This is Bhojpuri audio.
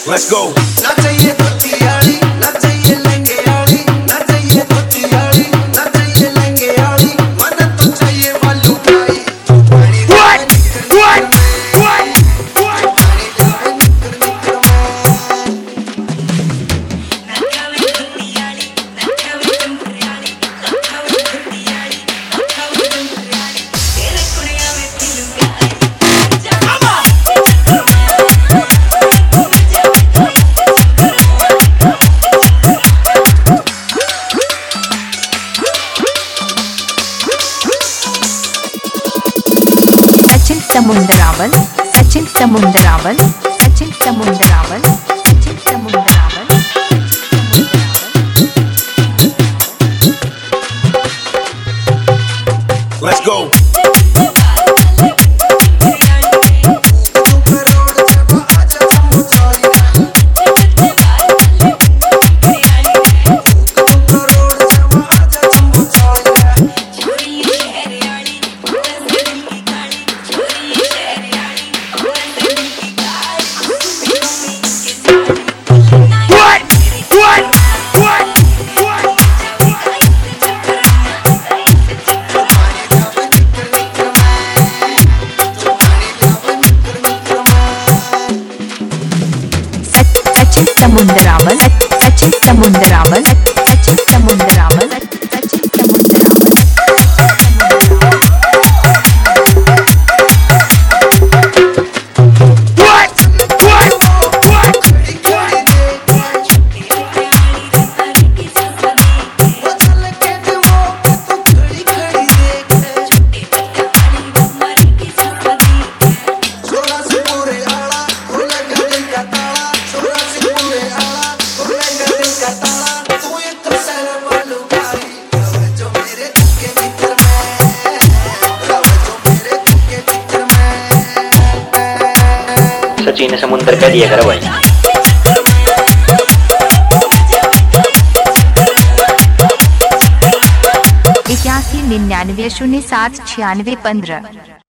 Let's go. ना चाहिए धोती आड़ी, ना चाहिए लहंगे आड़ी, ना चाहिए धोती आड़ी, ना चाहिए लहंगे आड़ी, मन तो चाहिए वालू भाई। What? समुद्रावन Sachin समुद्रावन Sachin समुद्रावन Sachin समुद्रावन Let's go. समुद्रावन Sachin समुद्रावन Sachin समुद्रावन Sachin समुद्रावन Sachin समुद्र का दिया करो भाई। 81 99 07 96 15